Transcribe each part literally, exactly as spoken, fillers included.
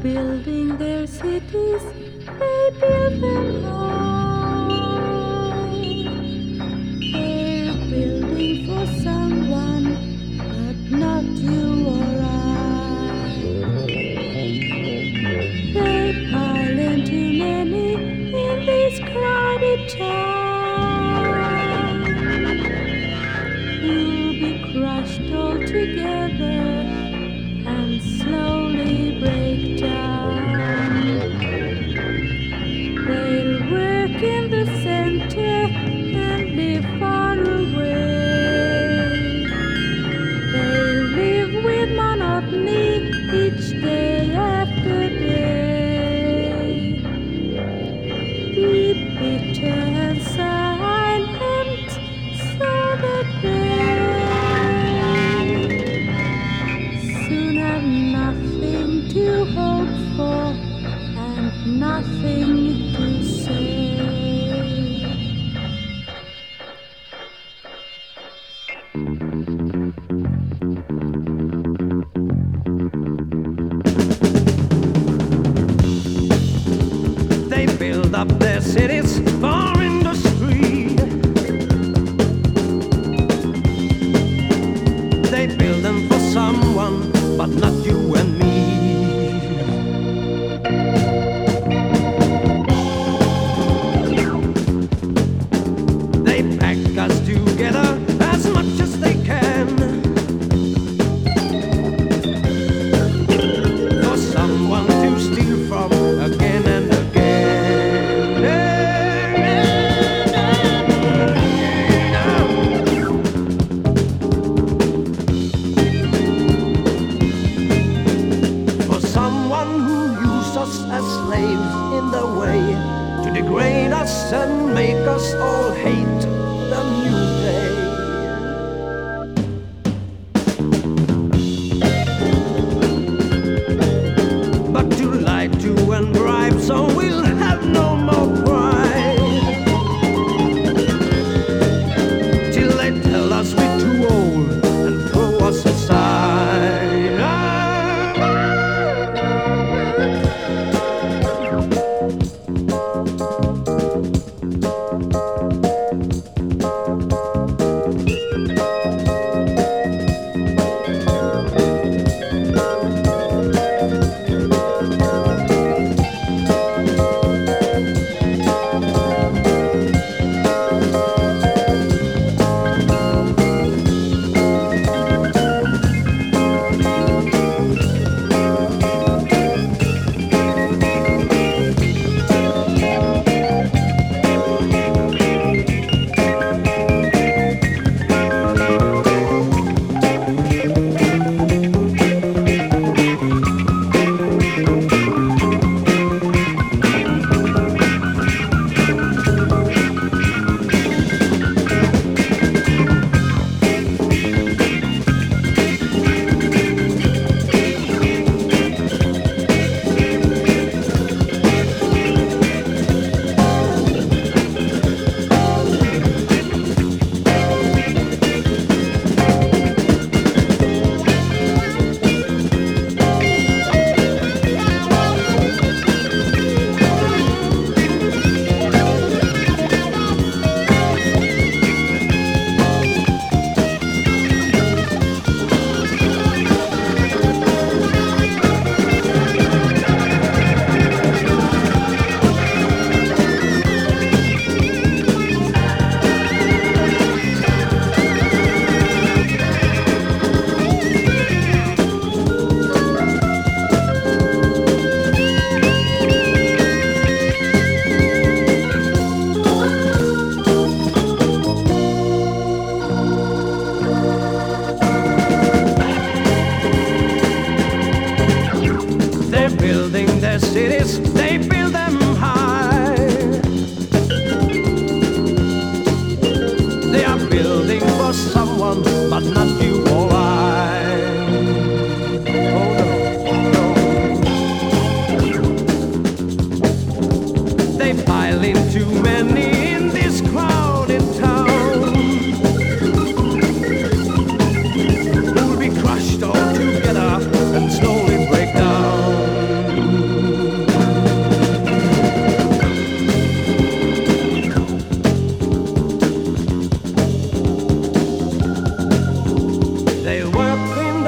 building their cities, they build them high. They're building for someone, but not you or I. They pile in too many in this crowded town. You'll be crushed all together and slowly break down. They'll work in the center and live far away. They'll live with monotony each day after day. Be bitter and silent so that they soon have nothing to hope for and nothing to say. They build up their cities for industry. They build them for someone, but not you and me. They pack us together as much as they can, for someone to steal from again and as slaves in the way to degrade us and make us all hate the new day. But to lie to and bribe so we'll have no more pride, till they tell us we're too old and throw us aside.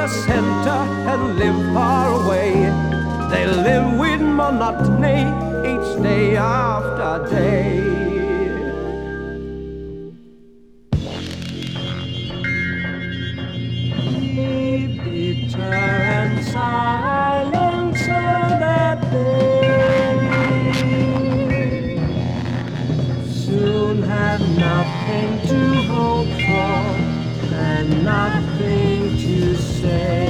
the center and live far away. They live with monotony each day after day. Bitter and silent so that they soon have nothing to hope for and nothing to say.